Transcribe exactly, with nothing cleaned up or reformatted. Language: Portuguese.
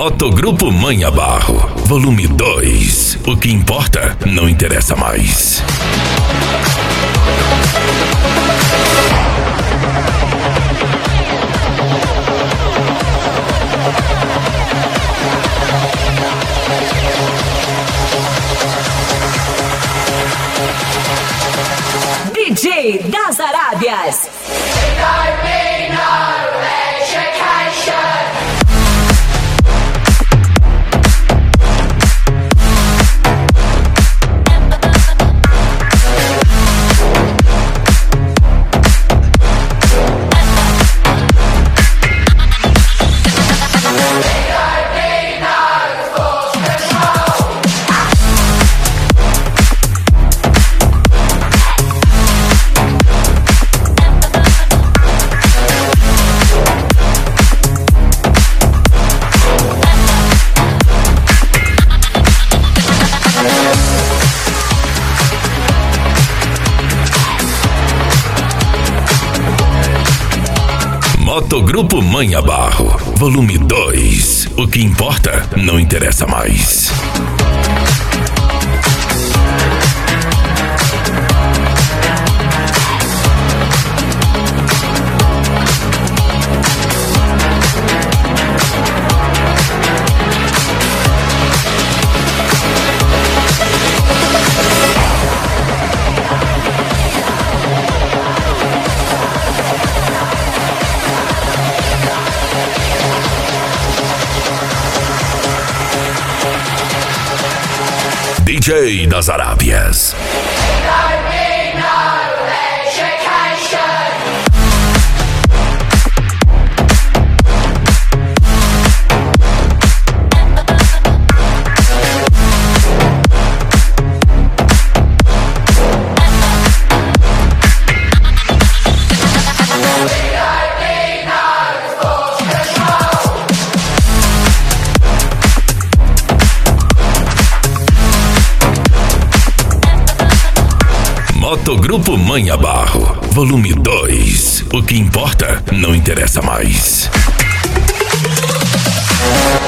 Motogrupo Manha Barro, volume dois. O que importa não interessa mais. D J das Arábias. Motogrupo Manha Barro, volume dois. O que importa não interessa mais. D J das Arábias. Motogrupo Manha Barro, volume dois. O que importa não interessa mais.